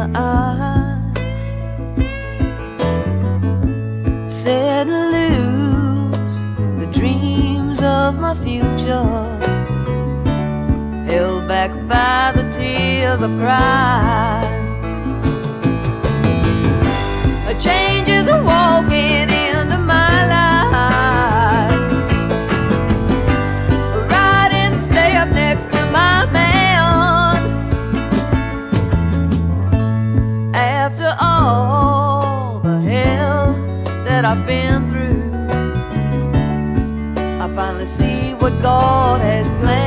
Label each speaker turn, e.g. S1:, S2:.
S1: my eyes, set loose the dreams of my future, held back by the tears I've cried. A change is walking into my life, a riding step next to my man. After all the hell that I've been through, I finally see what God has planned.